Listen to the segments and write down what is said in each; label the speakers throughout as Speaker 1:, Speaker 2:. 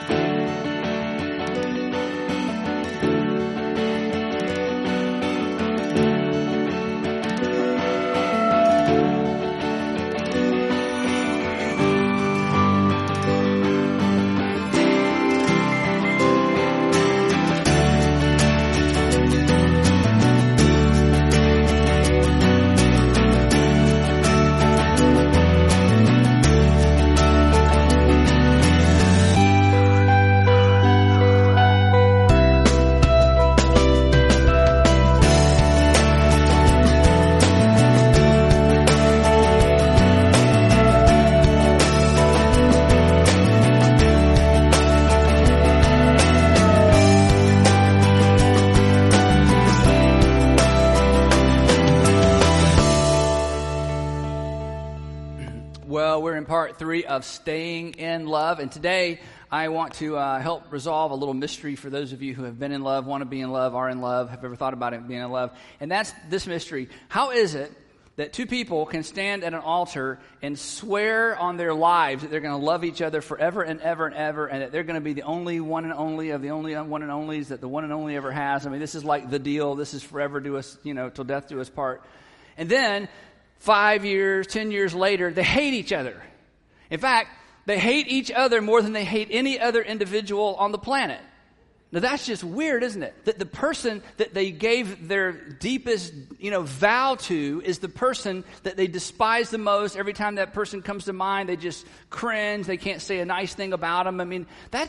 Speaker 1: Part 3 of Staying in Love. And today I want to help resolve a little mystery for those of you who have been in love, want to be in love, are in love, have ever thought about it being in love. And that's this mystery. How is it that two people can stand at an altar and swear on their lives that they're going to love each other forever and ever and ever, and that they're going to be the only one and only of the only one and onlys that the one and only ever has? I mean, this is like the deal. This is forever do us, till death do us part. And then 5 years, 10 years later, they hate each other. In fact, they hate each other more than they hate any other individual on the planet. Now, that's just weird, isn't it? That the person that they gave their deepest, vow to is the person that they despise the most. Every time that person comes to mind, they just cringe. They can't say a nice thing about them. I mean,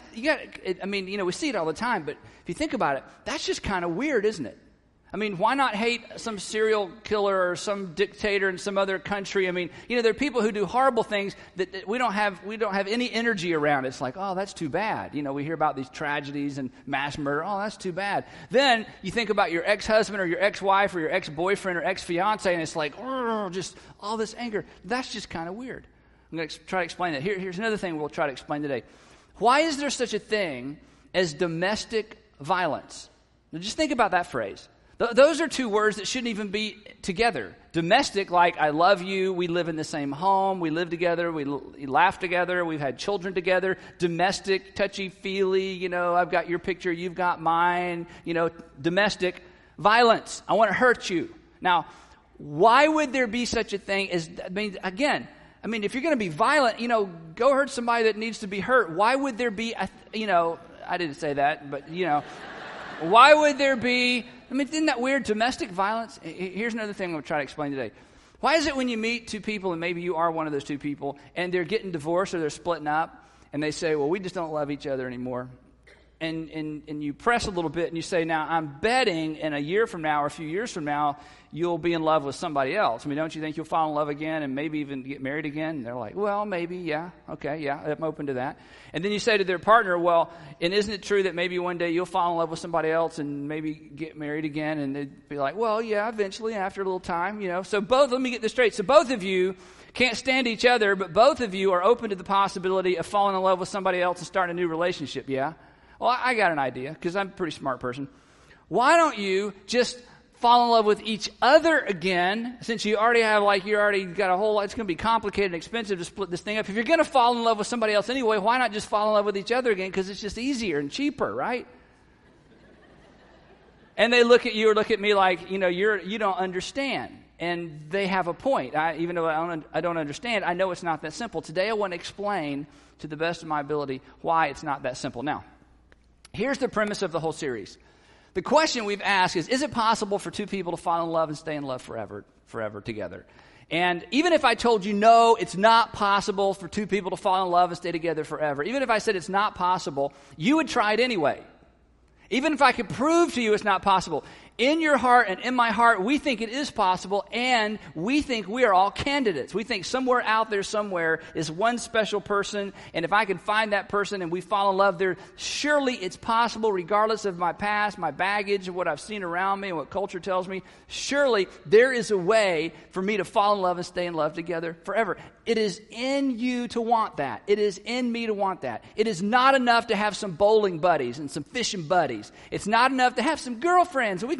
Speaker 1: we see it all the time. But if you think about it, that's just kind of weird, isn't it? I mean, why not hate some serial killer or some dictator in some other country? I mean, there are people who do horrible things that we don't have any energy around. It's like, oh, that's too bad. We hear about these tragedies and mass murder. Oh, that's too bad. Then you think about your ex-husband or your ex-wife or your ex-boyfriend or ex-fiance, and it's like, oh, just all this anger. That's just kind of weird. I'm going to try to explain that. Here's another thing we'll try to explain today. Why is there such a thing as domestic violence? Now, just think about that phrase. Those are two words that shouldn't even be together. Domestic, like I love you, we live in the same home, we live together, we laugh together, we've had children together. Domestic, touchy-feely, I've got your picture, you've got mine. Domestic violence, I want to hurt you. Now, why would there be such a thing as, if you're going to be violent, go hurt somebody that needs to be hurt. Why would there be, I didn't say that, but, why would there be, isn't that weird? Domestic violence? Here's another thing I'm going to try to explain today. Why is it when you meet two people, and maybe you are one of those two people, and they're getting divorced or they're splitting up, and they say, well, we just don't love each other anymore. And you press a little bit, and you say, now, I'm betting in a year from now or a few years from now, you'll be in love with somebody else. Don't you think you'll fall in love again and maybe even get married again? And they're like, well, maybe, yeah, okay, yeah, I'm open to that. And then you say to their partner, well, and isn't it true that maybe one day you'll fall in love with somebody else and maybe get married again? And they'd be like, well, yeah, eventually, after a little time, So let me get this straight. So both of you can't stand each other, but both of you are open to the possibility of falling in love with somebody else and starting a new relationship, yeah? Well, I got an idea, because I'm a pretty smart person. Why don't you just fall in love with each other again, since you already got a whole lot. It's going to be complicated and expensive to split this thing up. If you're going to fall in love with somebody else anyway, why not just fall in love with each other again? Because it's just easier and cheaper, right? And they look at you or look at me like, you don't understand. And they have a point. Even though I don't understand, I know it's not that simple. Today I want to explain to the best of my ability why it's not that simple. Now, here's the premise of the whole series. The question we've asked is it possible for two people to fall in love and stay in love forever together? And even if I told you, no, it's not possible for two people to fall in love and stay together forever, even if I said it's not possible, you would try it anyway. Even if I could prove to you it's not possible, in your heart and in my heart, we think it is possible, and we think we are all candidates. We think somewhere out there somewhere is one special person, and if I can find that person and we fall in love there, surely it's possible, regardless of my past, my baggage, and what I've seen around me and what culture tells me. Surely there is a way for me to fall in love and stay in love together forever. It is in you to want that. It is in me to want that. It is not enough to have some bowling buddies and some fishing buddies. It's not enough to have some girlfriends, and we can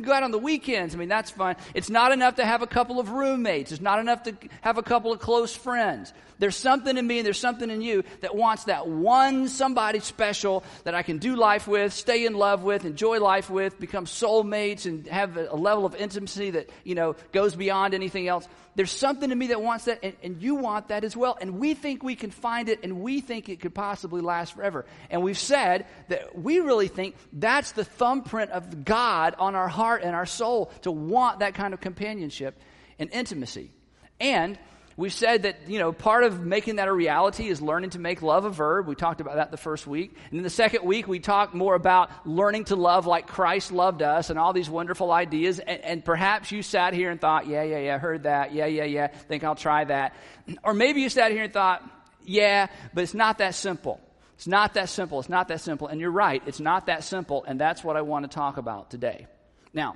Speaker 1: can go out on the weekends. I mean, that's fun. It's not enough to have a couple of roommates. It's not enough to have a couple of close friends. There's something in me and there's something in you that wants that one somebody special that I can do life with, stay in love with, enjoy life with, become soulmates, and have a level of intimacy that, goes beyond anything else. There's something in me that wants that, and you want that as well. And we think we can find it, and we think it could possibly last forever. And we've said that we really think that's the thumbprint of God on our heart and our soul, to want that kind of companionship and intimacy. And we've said that, part of making that a reality is learning to make love a verb. We talked about that the first week. And then the second week, we talked more about learning to love like Christ loved us and all these wonderful ideas. And perhaps you sat here and thought, yeah, heard that. Yeah, think I'll try that. Or maybe you sat here and thought, yeah, but it's not that simple. It's not that simple. It's not that simple. And you're right. It's not that simple. And that's what I want to talk about today. Now,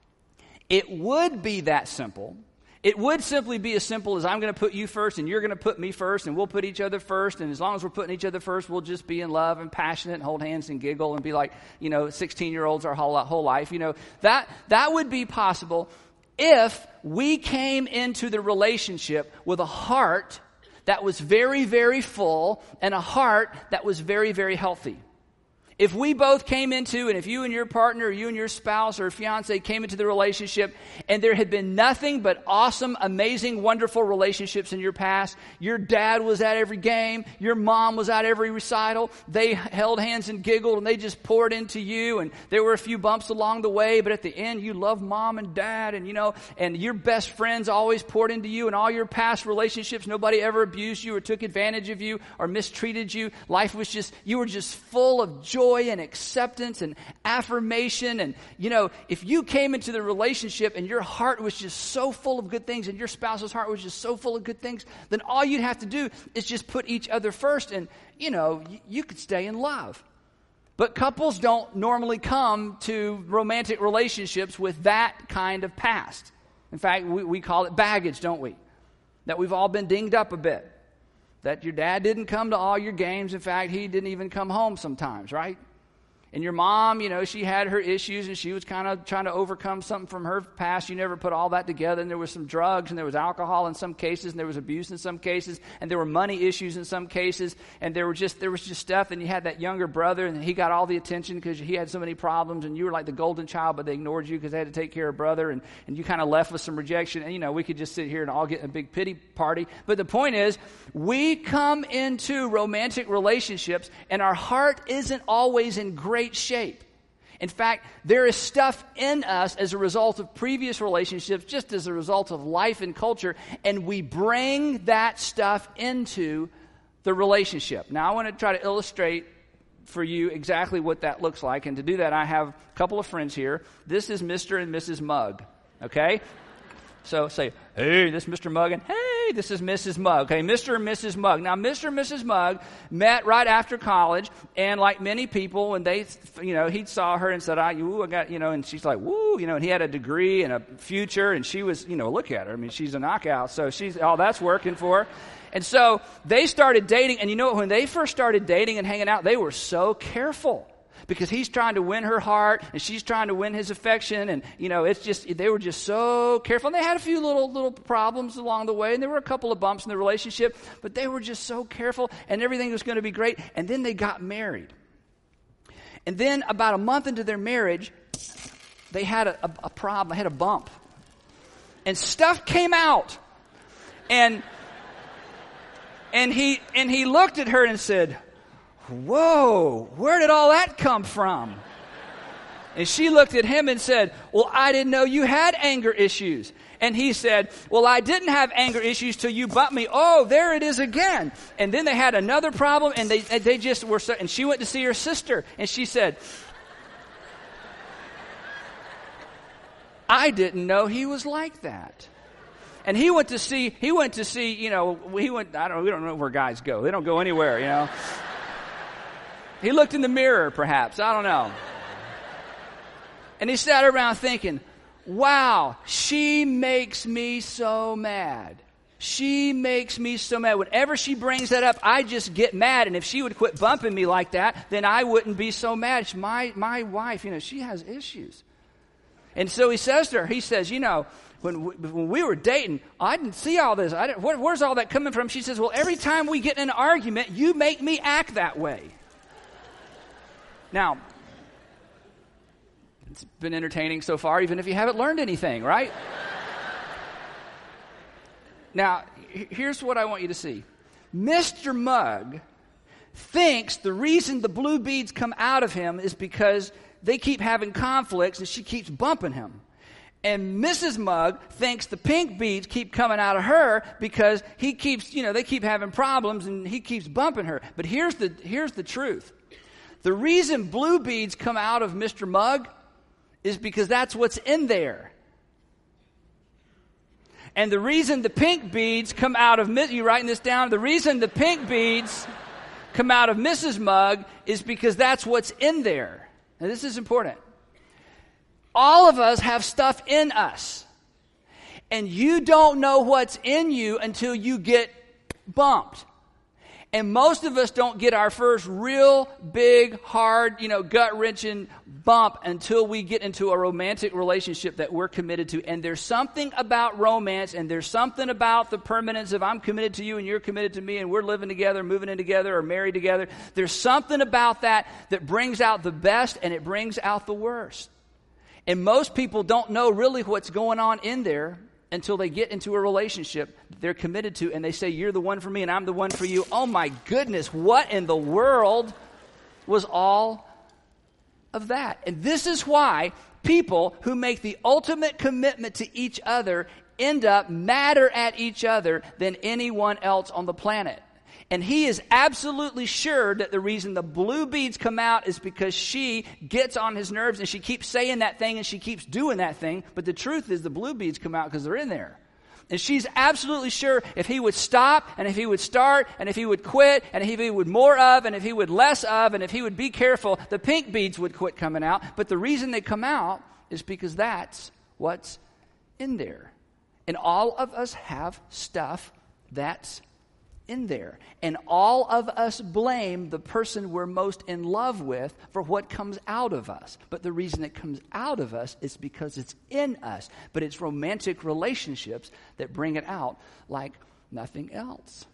Speaker 1: it would be that simple. It would simply be as simple as I'm going to put you first and you're going to put me first and we'll put each other first. And as long as we're putting each other first, we'll just be in love and passionate and hold hands and giggle and be like, 16-year-olds our whole life. That would be possible if we came into the relationship with a heart that was very, very full and a heart that was very, very healthy. If we both came into, and if you and your partner, or you and your spouse or fiance came into the relationship, and there had been nothing but awesome, amazing, wonderful relationships in your past, your dad was at every game, your mom was at every recital, they held hands and giggled, and they just poured into you, and there were a few bumps along the way, but at the end, you loved mom and dad, and and your best friends always poured into you, and all your past relationships, nobody ever abused you or took advantage of you or mistreated you. Life was you were just full of joy and acceptance and affirmation. And, if you came into the relationship and your heart was just so full of good things and your spouse's heart was just so full of good things, then all you'd have to do is just put each other first and, you could stay in love. But couples don't normally come to romantic relationships with that kind of past. In fact, we call it baggage, don't we? That we've all been dinged up a bit. That your dad didn't come to all your games. In fact, he didn't even come home sometimes, right? And your mom, she had her issues and she was kind of trying to overcome something from her past. You never put all that together. And there was some drugs and there was alcohol in some cases and there was abuse in some cases and there were money issues in some cases and there was just stuff. And you had that younger brother and he got all the attention because he had so many problems and you were like the golden child, but they ignored you because they had to take care of brother and you kind of left with some rejection. And, we could just sit here and all get in a big pity party. But the point is, we come into romantic relationships and our heart isn't always in great shape. In fact, there is stuff in us as a result of previous relationships, just as a result of life and culture, and we bring that stuff into the relationship. Now, I want to try to illustrate for you exactly what that looks like, and to do that, I have a couple of friends here. This is Mr. and Mrs. Mugg, okay? So say, hey, this is Mr. Mugg, and hey, this is Mrs. Mugg. Okay, Mr. and Mrs. Mugg. Now, Mr. and Mrs. Mugg met right after college, and like many people, when they, he saw her and said, I got, and she's like, woo, and he had a degree and a future, and she was, look at her. I mean, she's a knockout, so that's working for her. And so they started dating, and when they first started dating and hanging out, they were so careful. Because he's trying to win her heart and she's trying to win his affection. And, they were just so careful. And they had a few little problems along the way. And there were a couple of bumps in the relationship. But they were just so careful and everything was going to be great. And then they got married. And then about a month into their marriage, they had a problem. They had a bump. And stuff came out. And he looked at her and said, whoa, where did all that come from? And she looked at him and said, well, I didn't know you had anger issues. And he said, well, I didn't have anger issues till you bumped me. Oh, there it is again. And then they had another problem and they just were so, and she went to see her sister and she said, I didn't know he was like that. And we went to see, we don't know where guys go. They don't go anywhere, He looked in the mirror, perhaps. I don't know. And he sat around thinking, wow, she makes me so mad. She makes me so mad. Whenever she brings that up, I just get mad. And if she would quit bumping me like that, then I wouldn't be so mad. My wife, she has issues. And so he says to her, he says, when we were dating, I didn't see all this. Where's all that coming from? She says, well, every time we get in an argument, you make me act that way. Now, it's been entertaining so far, even if you haven't learned anything, right? Now, here's what I want you to see. Mr. Mugg thinks the reason the blue beads come out of him is because they keep having conflicts and she keeps bumping him. And Mrs. Mugg thinks the pink beads keep coming out of her because he keeps, they keep having problems and he keeps bumping her. But here's the truth. The reason blue beads come out of Mr. Mugg is because that's what's in there. And the reason the pink beads come out of, you writing this down? The reason the pink beads come out of Mrs. Mugg is because that's what's in there. Now this is important. All of us have stuff in us. And you don't know what's in you until you get bumped. And most of us don't get our first real big, hard, gut-wrenching bump until we get into a romantic relationship that we're committed to. And there's something about romance, and there's something about the permanence of I'm committed to you and you're committed to me and we're living together, moving in together, or married together. There's something about that brings out the best and it brings out the worst. And most people don't know really what's going on in there until they get into a relationship they're committed to and they say, you're the one for me and I'm the one for you. Oh my goodness, what in the world was all of that? And this is why people who make the ultimate commitment to each other end up madder at each other than anyone else on the planet. And he is absolutely sure that the reason the blue beads come out is because she gets on his nerves and she keeps saying that thing and she keeps doing that thing. But the truth is the blue beads come out because they're in there. And she's absolutely sure if he would stop and if he would start and if he would quit and if he would more of and if he would less of and if he would be careful, the pink beads would quit coming out. But the reason they come out is because that's what's in there. And all of us have stuff that's in there. And all of us blame the person we're most in love with for what comes out of us. But the reason it comes out of us is because it's in us. But it's romantic relationships that bring it out like nothing else.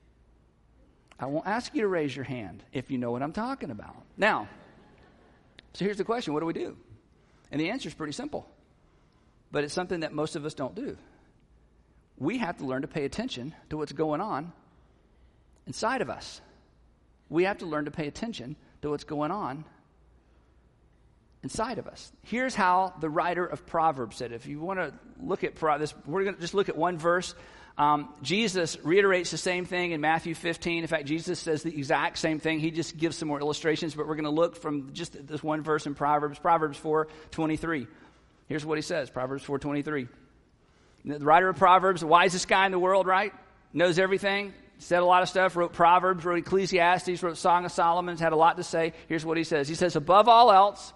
Speaker 1: I won't ask you to raise your hand if you know what I'm talking about. Now, so here's the question, what do we do? And the answer is pretty simple. But it's something that most of us don't do. We have to learn to pay attention to what's going on inside of us. We have to learn to pay attention to what's going on inside of us. Here's how the writer of Proverbs said. If you want to look at this, we're going to just look at one verse. Jesus reiterates the same thing in Matthew 15. In fact, Jesus says the exact same thing. He just gives some more illustrations, but we're going to look from just this one verse in Proverbs 4:23. Here's what he says, Proverbs 4:23. The writer of Proverbs, the wisest guy in the world, right? Knows everything. Said a lot of stuff, wrote Proverbs, wrote Ecclesiastes, wrote Song of Solomon, had a lot to say. Here's what he says. He says, above all else,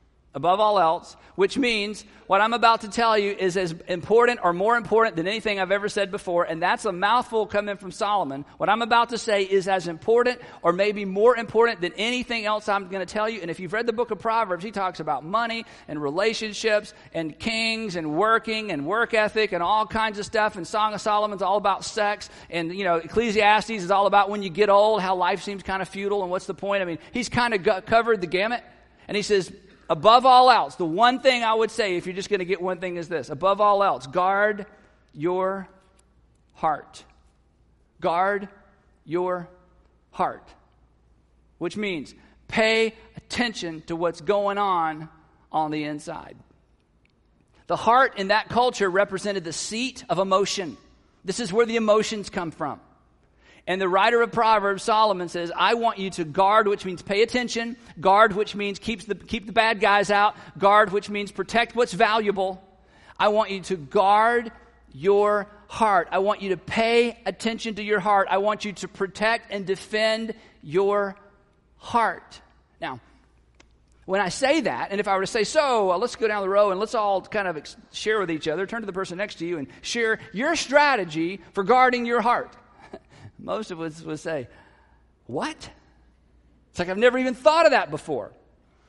Speaker 1: which means what I'm about to tell you is as important or more important than anything I've ever said before, and that's a mouthful coming from Solomon. What I'm about to say is as important or maybe more important than anything else I'm going to tell you. And if you've read the book of Proverbs, he talks about money and relationships and kings and working and work ethic and all kinds of stuff. And Song of Solomon's all about sex. And, Ecclesiastes is all about when you get old, how life seems kind of futile and what's the point. I mean, he's kind of covered the gamut. And he says, above all else, the one thing I would say, if you're just going to get one thing, is this. Above all else, guard your heart. Guard your heart. Which means pay attention to what's going on the inside. The heart in that culture represented the seat of emotion. This is where the emotions come from. And the writer of Proverbs, Solomon, says, I want you to guard, which means pay attention. Guard, which means keep the bad guys out. Guard, which means protect what's valuable. I want you to guard your heart. I want you to pay attention to your heart. I want you to protect and defend your heart. Now, when I say that, and if I were to say, let's go down the row and let's all kind of share with each other, turn to the person next to you and share your strategy for guarding your heart. Most of us would say, what? It's like I've never even thought of that before.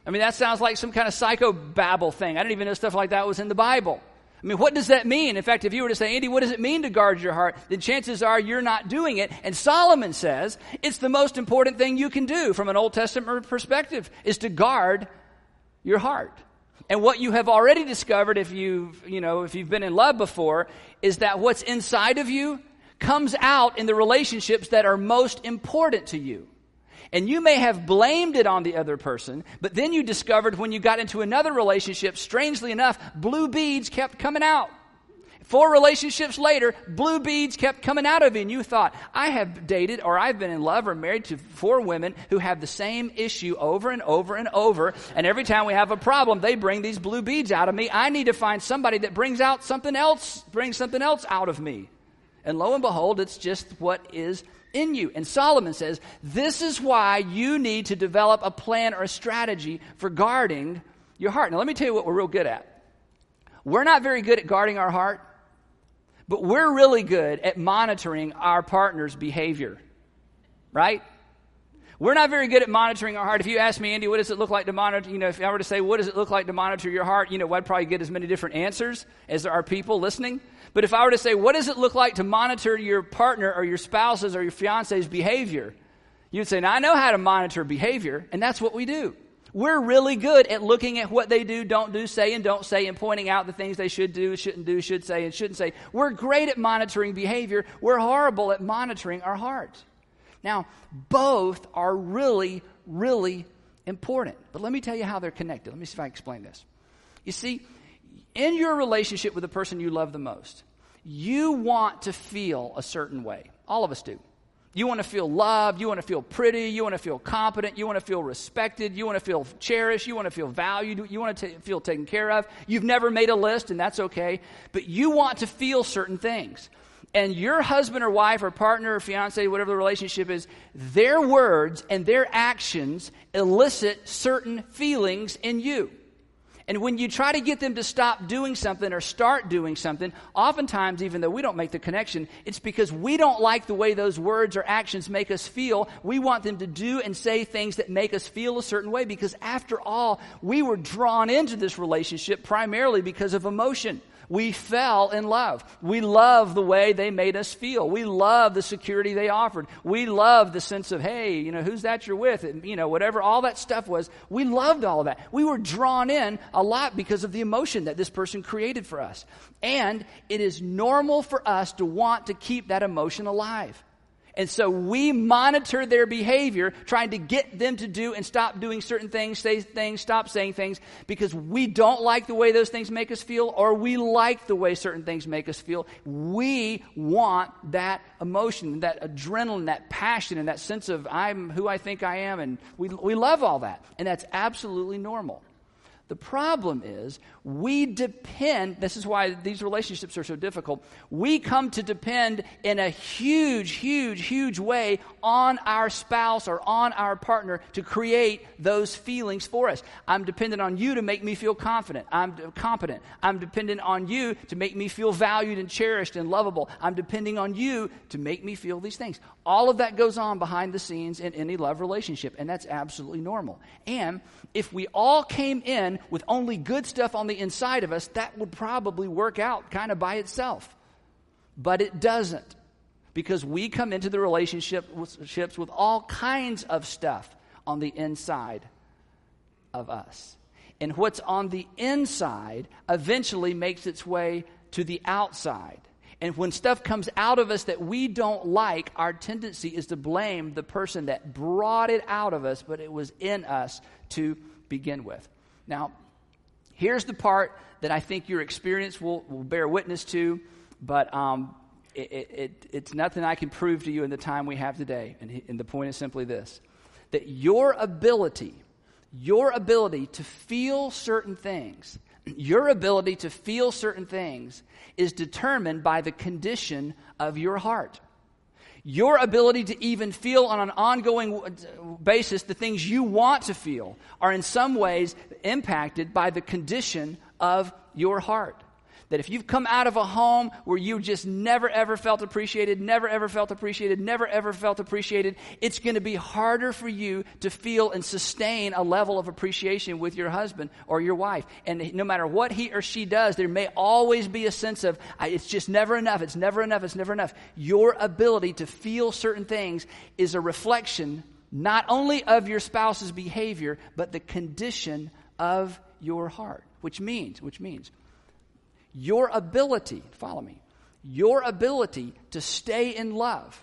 Speaker 1: I mean, that sounds like some kind of psychobabble thing. I didn't even know stuff like that was in the Bible. I mean, what does that mean? In fact, if you were to say, Andy, what does it mean to guard your heart? Then chances are you're not doing it. And Solomon says it's the most important thing you can do from an Old Testament perspective is to guard your heart. And what you have already discovered if you've been in love before is that what's inside of you comes out in the relationships that are most important to you. And you may have blamed it on the other person, but then you discovered when you got into another relationship, strangely enough, blue beads kept coming out. 4 relationships later, blue beads kept coming out of you, and you thought, I have dated or I've been in love or married to 4 women who have the same issue over and over and over, and every time we have a problem, they bring these blue beads out of me. I need to find somebody that brings something else out of me. And lo and behold, it's just what is in you. And Solomon says, this is why you need to develop a plan or a strategy for guarding your heart. Now, let me tell you what we're real good at. We're not very good at guarding our heart, but we're really good at monitoring our partner's behavior, right? We're not very good at monitoring our heart. If you ask me, Andy, what does it look like to monitor, if I were to say, what does it look like to monitor your heart, I'd probably get as many different answers as there are people listening. But if I were to say, what does it look like to monitor your partner or your spouse's or your fiance's behavior? You'd say, now I know how to monitor behavior, and that's what we do. We're really good at looking at what they do, don't do, say, and don't say, and pointing out the things they should do, shouldn't do, should say, and shouldn't say. We're great at monitoring behavior. We're horrible at monitoring our heart. Now, both are really, really important. But let me tell you how they're connected. Let me see if I can explain this. You see, in your relationship with the person you love the most, you want to feel a certain way. All of us do. You want to feel loved. You want to feel pretty. You want to feel competent. You want to feel respected. You want to feel cherished. You want to feel valued. You want to feel taken care of. You've never made a list, and that's okay. But you want to feel certain things. And your husband or wife or partner or fiance, whatever the relationship is, their words and their actions elicit certain feelings in you. And when you try to get them to stop doing something or start doing something, oftentimes, even though we don't make the connection, it's because we don't like the way those words or actions make us feel. We want them to do and say things that make us feel a certain way because, after all, we were drawn into this relationship primarily because of emotion. We fell in love. We love the way they made us feel. We love the security they offered. We love the sense of, hey, who's that you're with? And, whatever all that stuff was. We loved all of that. We were drawn in a lot because of the emotion that this person created for us. And it is normal for us to want to keep that emotion alive. And so we monitor their behavior, trying to get them to do and stop doing certain things, say things, stop saying things, because we don't like the way those things make us feel, or we like the way certain things make us feel. We want that emotion, that adrenaline, that passion, and that sense of I'm who I think I am, and we love all that. And that's absolutely normal. The problem is we depend, this is why these relationships are so difficult, we come to depend in a huge, huge, huge way on our spouse or on our partner to create those feelings for us. I'm dependent on you to make me feel confident. I'm competent. I'm dependent on you to make me feel valued and cherished and lovable. I'm depending on you to make me feel these things. All of that goes on behind the scenes in any love relationship, and that's absolutely normal. And if we all came in with only good stuff on the inside of us, that would probably work out kind of by itself. But it doesn't, because we come into the relationships with all kinds of stuff on the inside of us. And what's on the inside eventually makes its way to the outside. And when stuff comes out of us that we don't like, our tendency is to blame the person that brought it out of us, but it was in us to begin with. Now, here's the part that I think your experience will bear witness to, but it's nothing I can prove to you in the time we have today. And the point is simply this, that your ability to feel certain things, is determined by the condition of your heart. Your ability to even feel on an ongoing basis the things you want to feel are in some ways impacted by the condition of your heart. That if you've come out of a home where you just never ever felt appreciated, it's going to be harder for you to feel and sustain a level of appreciation with your husband or your wife. And no matter what he or she does, there may always be a sense of, it's just never enough, it's never enough. Your ability to feel certain things is a reflection not only of your spouse's behavior, but the condition of your heart. Which means, your ability, follow me, your ability to stay in love,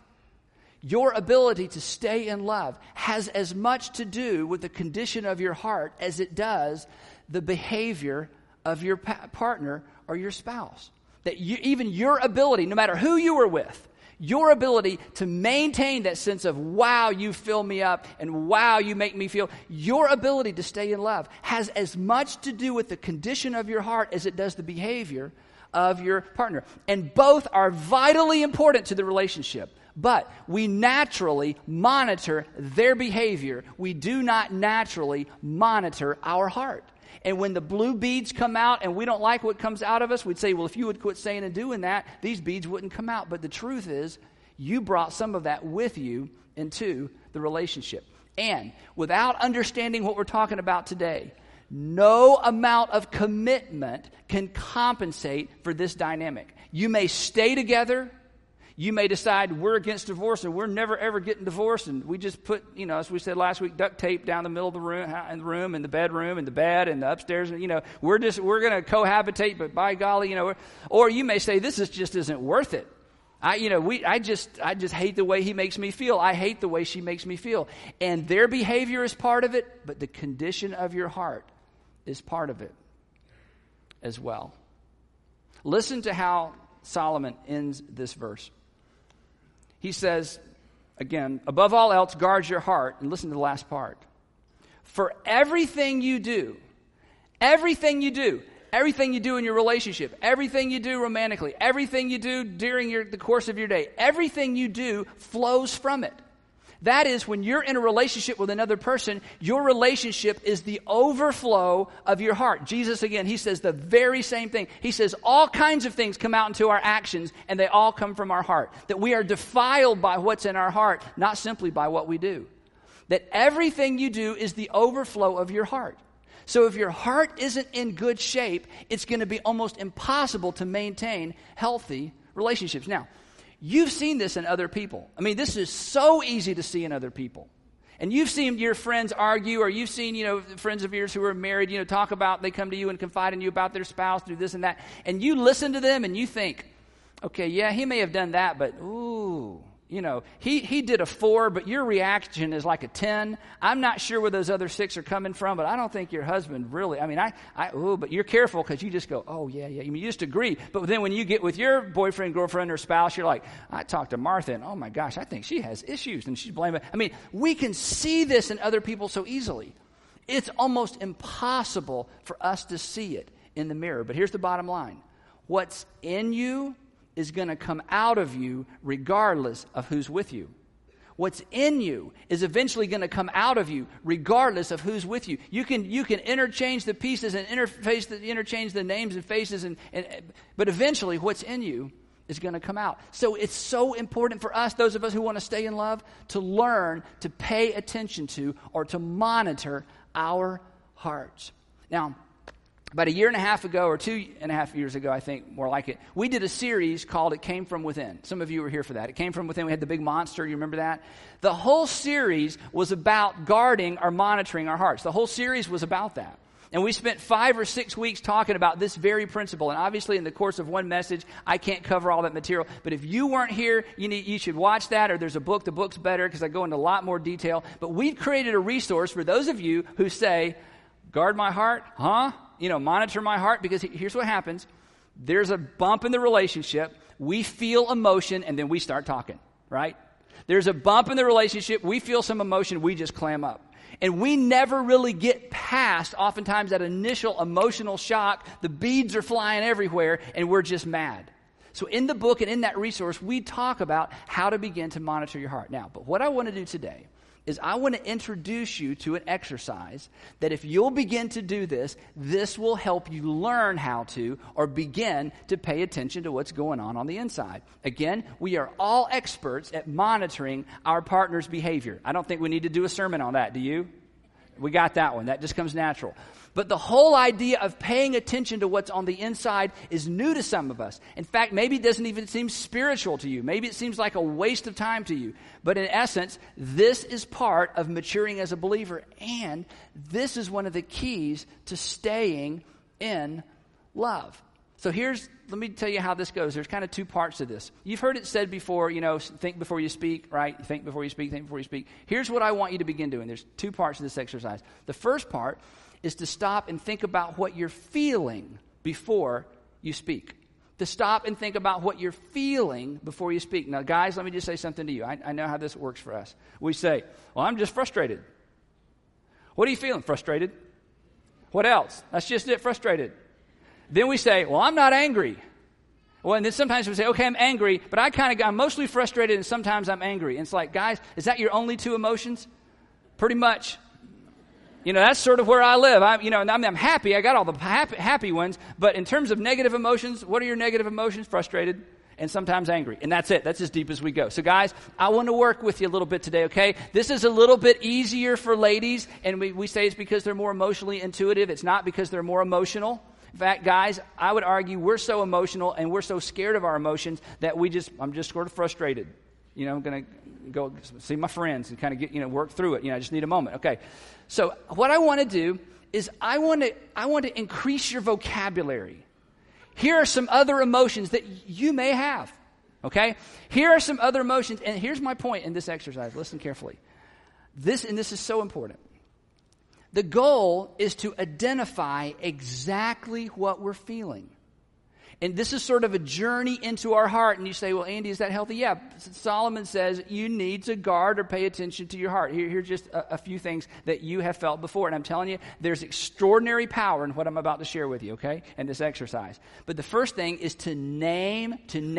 Speaker 1: has as much to do with the condition of your heart as it does the behavior of your partner or your spouse. That even your ability, no matter who you were with, your ability to maintain that sense of, wow, you fill me up, and wow, you make me feel, your ability to stay in love has as much to do with the condition of your heart as it does the behavior of your partner. And both are vitally important to the relationship. But we naturally monitor their behavior. We do not naturally monitor our heart. And when the blue beads come out and we don't like what comes out of us, we'd say, well, if you would quit saying and doing that, these beads wouldn't come out. But the truth is, you brought some of that with you into the relationship. And without understanding what we're talking about today, no amount of commitment can compensate for this dynamic. You may stay together. You may decide we're against divorce and we're never ever getting divorced, and we just put, as we said last week, duct tape down the middle of the room, in the bedroom, in the bed, and the upstairs. We're going to cohabitate, but by golly, or you may say this just isn't worth it. I just hate the way he makes me feel. I hate the way she makes me feel, and their behavior is part of it, but the condition of your heart is part of it as well. Listen to how Solomon ends this verse. He says, again, above all else, guard your heart. And listen to the last part. For everything you do in your relationship, everything you do romantically, everything you do during the course of your day, everything you do flows from it. That is, when you're in a relationship with another person, your relationship is the overflow of your heart. Jesus, again, he says the very same thing. He says all kinds of things come out into our actions, and they all come from our heart. That we are defiled by what's in our heart, not simply by what we do. That everything you do is the overflow of your heart. So if your heart isn't in good shape, it's going to be almost impossible to maintain healthy relationships. Now, you've seen this in other people. I mean, this is so easy to see in other people. And you've seen your friends argue, or you've seen, friends of yours who are married, talk about, they come to you and confide in you about their spouse, do this and that. And you listen to them and you think, okay, yeah, he may have done that, but ooh, he did a 4, but your reaction is like a 10. I'm not sure where those other 6 are coming from, but I don't think your husband really, but you're careful because you just go, oh, yeah. You just agree. But then when you get with your boyfriend, girlfriend, or spouse, you're like, I talked to Martha, and oh my gosh, I think she has issues, and she's blaming. We can see this in other people so easily. It's almost impossible for us to see it in the mirror. But here's the bottom line. What's in you is going to come out of you regardless of who's with you. What's in you is eventually going to come out of you regardless of who's with you. You can interchange the pieces and interchange the names and faces, but eventually what's in you is going to come out. So it's so important for us, those of us who want to stay in love, to learn to pay attention to or to monitor our hearts. Now, about 1.5 years ago, or 2.5 years ago, I think, more like it, we did a series called It Came From Within. Some of you were here for that. It Came From Within. We had the big monster. You remember that? The whole series was about guarding or monitoring our hearts. The whole series was about that. And we spent 5 or 6 weeks talking about this very principle. And obviously, in the course of one message, I can't cover all that material. But if you weren't here, you should watch that, or there's a book. The book's better because I go into a lot more detail. But we've created a resource for those of you who say, guard my heart? Huh? Monitor my heart, because here's what happens. There's a bump in the relationship. We feel emotion, and then we start talking, right? There's a bump in the relationship. We feel some emotion. We just clam up. And we never really get past, oftentimes, that initial emotional shock. The beads are flying everywhere, and we're just mad. So in the book and in that resource, we talk about how to begin to monitor your heart. Now, but what I want to do today is I want to introduce you to an exercise that if you'll begin to do this, this will help you learn how to or begin to pay attention to what's going on the inside. Again, we are all experts at monitoring our partner's behavior. I don't think we need to do a sermon on that, do you? We got that one. That just comes natural. But the whole idea of paying attention to what's on the inside is new to some of us. In fact, maybe it doesn't even seem spiritual to you. Maybe it seems like a waste of time to you. But in essence, this is part of maturing as a believer. And this is one of the keys to staying in love. So let me tell you how this goes. There's kind of two parts to this. You've heard it said before, think before you speak, right? Think before you speak, think before you speak. Here's what I want you to begin doing. There's two parts to this exercise. The first part is to stop and think about what you're feeling before you speak. To stop and think about what you're feeling before you speak. Now, guys, let me just say something to you. I know how this works for us. We say, well, I'm just frustrated. What are you feeling? Frustrated. What else? That's just it, frustrated. Then we say, well, I'm not angry. Well, and then sometimes we say, okay, I'm angry, but I'm mostly frustrated and sometimes I'm angry. And it's like, guys, is that your only two emotions? Pretty much. That's sort of where I live. I'm happy. I got all the happy ones. But in terms of negative emotions, what are your negative emotions? Frustrated and sometimes angry. And that's it. That's as deep as we go. So guys, I want to work with you a little bit today, okay? This is a little bit easier for ladies. And we say it's because they're more emotionally intuitive. It's not because they're more emotional. In fact, guys, I would argue we're so emotional and we're so scared of our emotions that I'm just sort of frustrated. I'm going to go see my friends and kind of get, work through it. I just need a moment. Okay. So what I want to do is I want to increase your vocabulary. Here are some other emotions that you may have. Okay. Here are some other emotions. And here's my point in this exercise. Listen carefully. This is so important. The goal is to identify exactly what we're feeling. And this is sort of a journey into our heart. And you say, well, Andy, is that healthy? Yeah. Solomon says you need to guard or pay attention to your heart. Here's just a few things that you have felt before. And I'm telling you, there's extraordinary power in what I'm about to share with you, okay, in this exercise. But the first thing is to name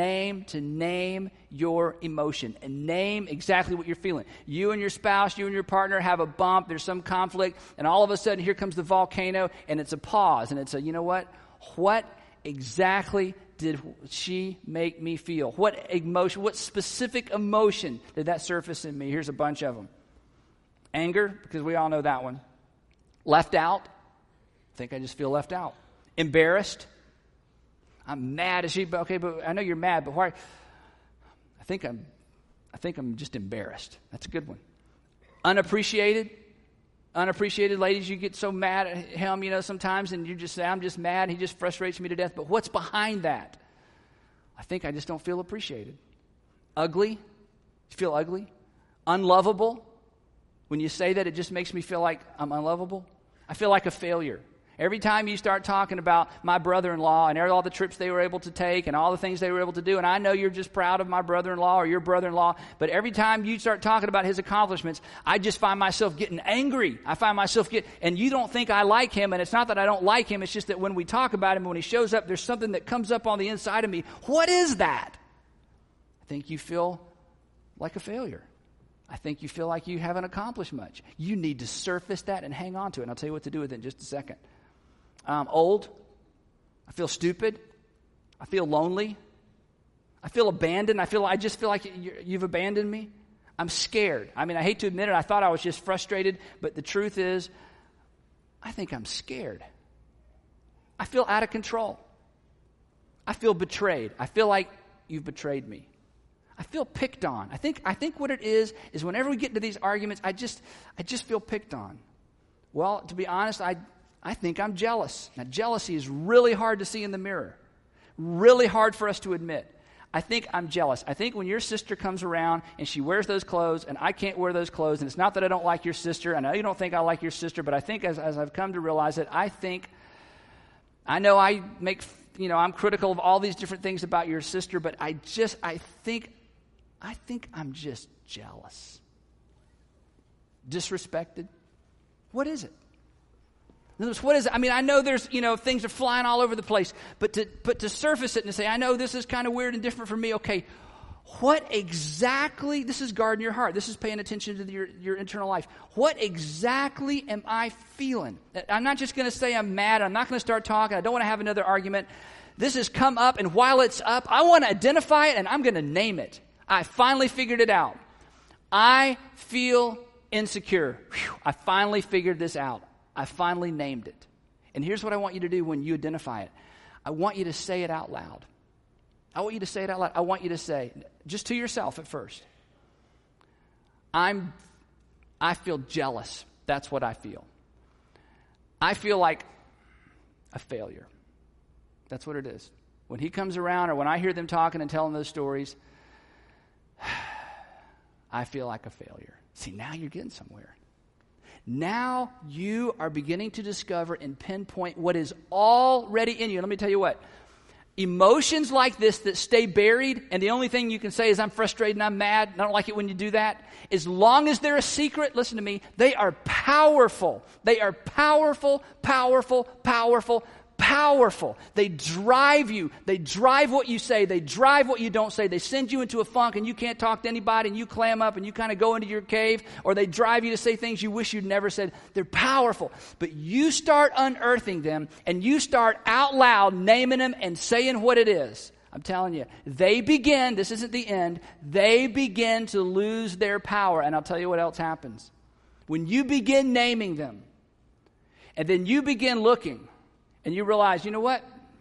Speaker 1: your emotion and name exactly what you're feeling. You and your spouse, you and your partner have a bump. There's some conflict. And all of a sudden, here comes the volcano. And it's a pause. And it's you know what? What exactly did she make me feel? What emotion, what specific emotion did that surface in me? Here's a bunch of them. Anger, because we all know that one. Left out. I think I just feel left out. Embarrassed. I'm mad at you, but okay, but I know you're mad, but why? I think I'm just embarrassed. That's a good one. Unappreciated, ladies, you get so mad at him, sometimes, and you just say, I'm just mad. He just frustrates me to death. But what's behind that? I think I just don't feel appreciated. Ugly. You feel ugly? Unlovable. When you say that, it just makes me feel like I'm unlovable. I feel like a failure. Every time you start talking about my brother-in-law and all the trips they were able to take and all the things they were able to do, and I know you're just proud of my brother-in-law or your brother-in-law, but every time you start talking about his accomplishments, I just find myself getting angry. And you don't think I like him, and it's not that I don't like him, it's just that when we talk about him, when he shows up, there's something that comes up on the inside of me. What is that? I think you feel like a failure. I think you feel like you haven't accomplished much. You need to surface that and hang on to it, and I'll tell you what to do with it in just a second. Old. I feel stupid. I feel lonely. I feel abandoned. I just feel like you've abandoned me. I'm scared. I hate to admit it. I thought I was just frustrated, but the truth is, I think I'm scared. I feel out of control. I feel betrayed. I feel like you've betrayed me. I feel picked on. I think what it is whenever we get into these arguments, I just feel picked on. Well, to be honest, I think I'm jealous. Now, jealousy is really hard to see in the mirror. Really hard for us to admit. I think I'm jealous. I think when your sister comes around and she wears those clothes and I can't wear those clothes, and it's not that I don't like your sister. I know you don't think I like your sister, but I think as I've come to realize it, I know I'm critical of all these different things about your sister, but I think I'm just jealous. Disrespected. What is it? In other words, what is it? I know there's, things are flying all over the place, but to surface it and to say, I know this is kind of weird and different for me. Okay, What exactly, this is guarding your heart. This is paying attention to your internal life. What exactly am I feeling? I'm not just going to say I'm mad. I'm not going to start talking. I don't want to have another argument. This has come up, and while it's up, I want to identify it, and I'm going to name it. I finally figured it out. I feel insecure. Whew, I finally figured this out. I finally named it. And here's what I want you to do when you identify it. I want you to say it out loud. I want you to say it out loud. I want you to say, just to yourself at first, I feel jealous. That's what I feel. I feel like a failure. That's what it is. When he comes around or when I hear them talking and telling those stories, I feel like a failure. See, now you're getting somewhere. Now you are beginning to discover and pinpoint what is already in you. Let me tell you what. Emotions like this that stay buried, and the only thing you can say is I'm frustrated and I'm mad, and I don't like it when you do that. As long as they're a secret, listen to me, they are powerful. They are powerful, powerful, powerful, powerful. They drive you. They drive what you say. They drive what you don't say. They send you into a funk and you can't talk to anybody and you clam up and you kind of go into your cave, or they drive you to say things you wish you'd never said. They're powerful. But you start unearthing them and you start out loud naming them and saying what it is. I'm telling you, they begin, this isn't the end, they begin to lose their power. And I'll tell you what else happens. When you begin naming them and then you begin looking, and you realize, you know what?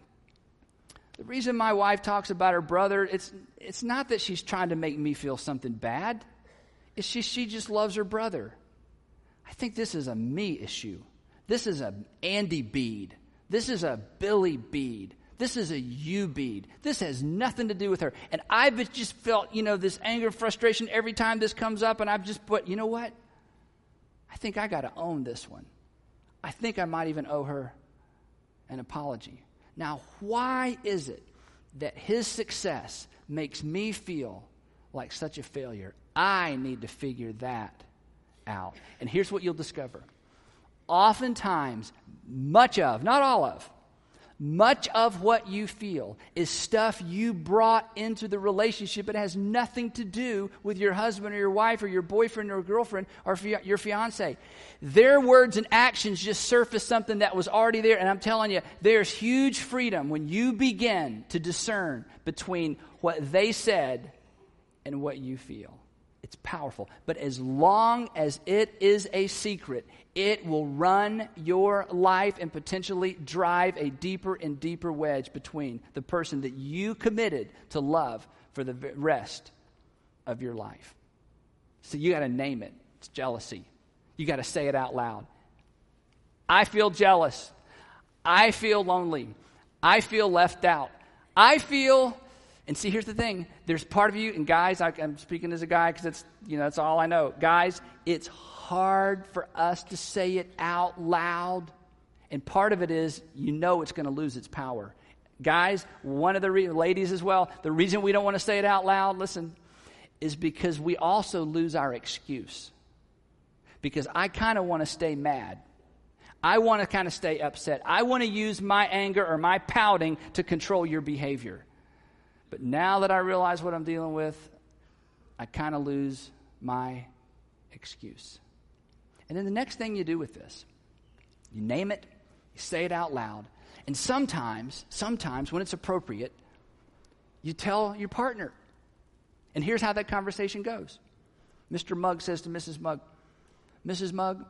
Speaker 1: The reason my wife talks about her brother, it's not that she's trying to make me feel something bad. It's she just loves her brother. I think this is a me issue. This is a Andy bead. This is a Billy bead. This is a you bead. This has nothing to do with her. And I've just felt, this anger and frustration every time this comes up, and I've just put, you know what? I think I got to own this one. I think I might even owe her an apology. Now, why is it that his success makes me feel like such a failure? I need to figure that out. And here's what you'll discover. Oftentimes, much of, not all of, much of what you feel is stuff you brought into the relationship. It has nothing to do with your husband or your wife or your boyfriend or girlfriend or your fiance. Their words and actions just surface something that was already there. And I'm telling you, there's huge freedom when you begin to discern between what they said and what you feel. It's powerful. But as long as it is a secret, it will run your life and potentially drive a deeper and deeper wedge between the person that you committed to love for the rest of your life. So you got to name it. It's jealousy. You got to say it out loud. I feel jealous. I feel lonely. I feel left out. I feel... And see, here's the thing. There's part of you, and guys, I'm speaking as a guy because that's all I know. Guys, it's hard for us to say it out loud. And part of it is, it's going to lose its power. Guys, one of the ladies as well, the reason we don't want to say it out loud, listen, is because we also lose our excuse. Because I kind of want to stay mad. I want to kind of stay upset. I want to use my anger or my pouting to control your behavior. But now that I realize what I'm dealing with, I kind of lose my excuse. And then the next thing you do with this, you name it, you say it out loud, and sometimes when it's appropriate, you tell your partner. And here's how that conversation goes. Mr. Mugg says to Mrs. Mugg, Mrs. Mugg,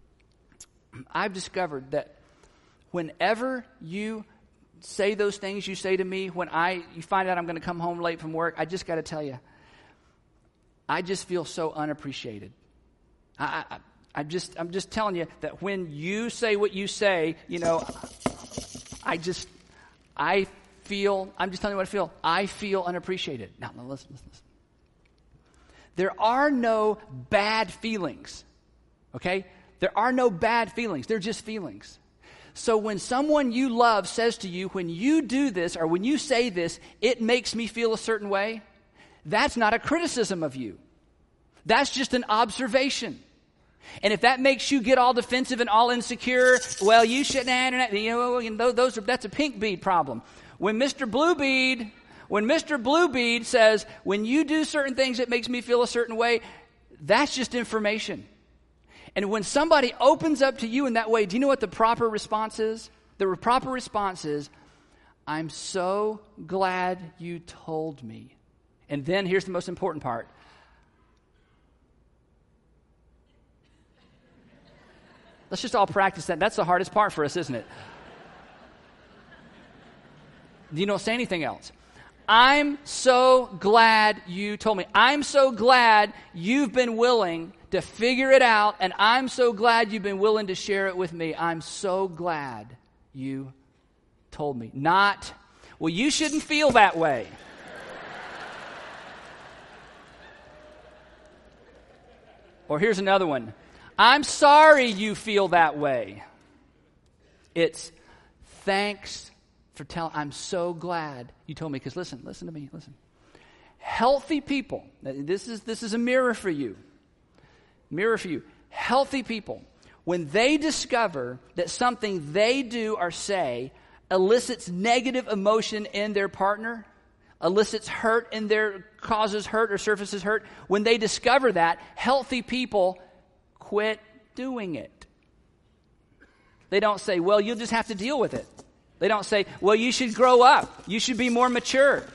Speaker 1: I've discovered that whenever you say those things you say to me when you find out I'm going to come home late from work, I just got to tell you, I just feel so unappreciated. I'm just telling you that when you say what you say, I'm just telling you what I feel. I feel unappreciated. Now listen. There are no bad feelings, okay? There are no bad feelings. They're just feelings. So when someone you love says to you, when you do this or when you say this, it makes me feel a certain way, that's not a criticism of you. That's just an observation. And if that makes you get all defensive and all insecure, well, you shouldn't have, that's a pink bead problem. When Mr. Blue Bead When Mr. Bluebeard says, when you do certain things, it makes me feel a certain way, that's just information. And when somebody opens up to you in that way, do you know what the proper response is? The proper response is, I'm so glad you told me. And then here's the most important part. Let's just all practice that. That's the hardest part for us, isn't it? You don't say anything else. I'm so glad you told me. I'm so glad you've been willing to figure it out, and I'm so glad you've been willing to share it with me. I'm so glad you told me. Not, well, you shouldn't feel that way. Or here's another one. I'm sorry you feel that way. It's thanks for telling. I'm so glad you told me. Because listen to me. Healthy people. This is a mirror for you. Mirror for you. Healthy people, when they discover that something they do or say elicits negative emotion in their partner, elicits hurt in their, causes hurt or surfaces hurt, when they discover that, healthy people quit doing it. They don't say, well, you'll just have to deal with it. They don't say, well, you should grow up. You should be more mature.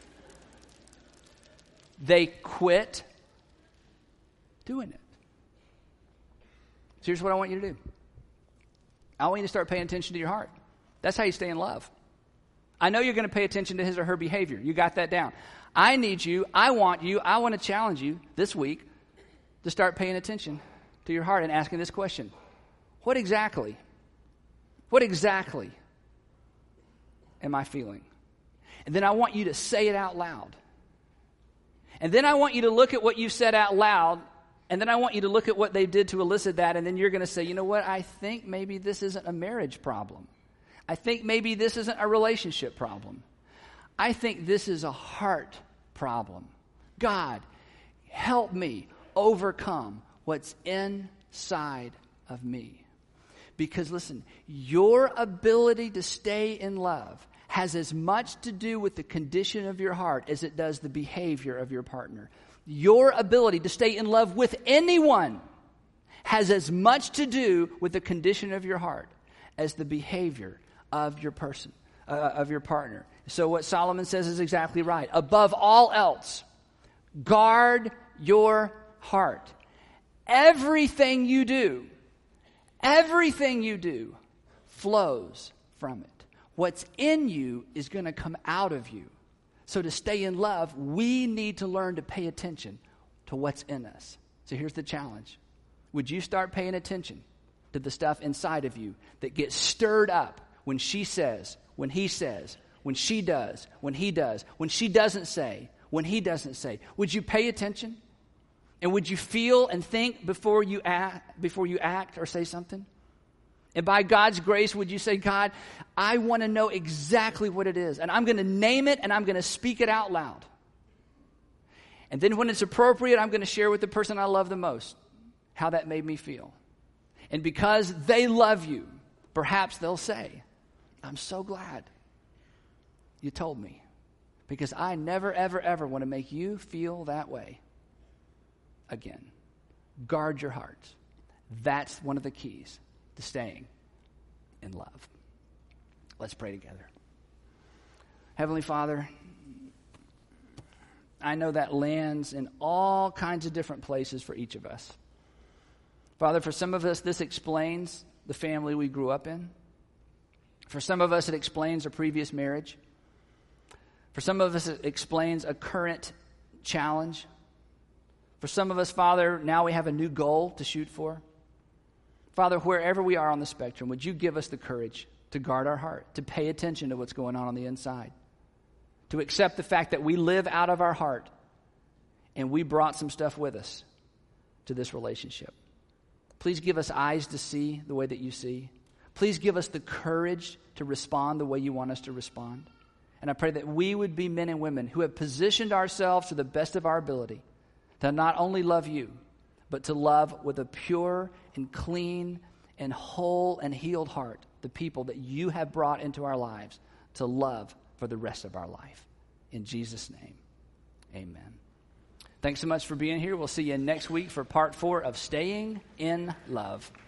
Speaker 1: They quit doing it. So here's what I want you to do. I want you to start paying attention to your heart. That's how you stay in love. I know you're going to pay attention to his or her behavior. You got that down. I want to challenge you this week to start paying attention to your heart and asking this question. What exactly am I feeling? And then I want you to say it out loud. And then I want you to look at what you said out loud, and then I want you to look at what they did to elicit that, and then you're going to say, you know what, I think maybe this isn't a marriage problem. I think maybe this isn't a relationship problem. I think this is a heart problem. God, help me overcome what's inside of me. Because listen, your ability to stay in love has as much to do with the condition of your heart as it does the behavior of your partner. Your ability to stay in love with anyone has as much to do with the condition of your heart as the behavior of your person, of your partner. So what Solomon says is exactly right. Above all else, guard your heart. Everything you do flows from it. What's in you is going to come out of you. So to stay in love, we need to learn to pay attention to what's in us. So here's the challenge. Would you start paying attention to the stuff inside of you that gets stirred up when she says, when he says, when she does, when he does, when she doesn't say, when he doesn't say? Would you pay attention? And would you feel and think before you act or say something? And by God's grace, would you say, God, I want to know exactly what it is. And I'm going to name it and I'm going to speak it out loud. And then when it's appropriate, I'm going to share with the person I love the most how that made me feel. And because they love you, perhaps they'll say, I'm so glad you told me. Because I never, ever, ever want to make you feel that way again. Guard your hearts. That's one of the keys to staying in love. Let's pray together. Heavenly Father, I know that lands in all kinds of different places for each of us. Father, for some of us, this explains the family we grew up in. For some of us, it explains a previous marriage. For some of us, it explains a current challenge. For some of us, Father, now we have a new goal to shoot for. Father, wherever we are on the spectrum, would you give us the courage to guard our heart, to pay attention to what's going on the inside, to accept the fact that we live out of our heart and we brought some stuff with us to this relationship. Please give us eyes to see the way that you see. Please give us the courage to respond the way you want us to respond. And I pray that we would be men and women who have positioned ourselves to the best of our ability to not only love you, but to love with a pure and clean and whole and healed heart the people that you have brought into our lives to love for the rest of our life. In Jesus' name, amen. Thanks so much for being here. We'll see you next week for part 4 of Staying in Love.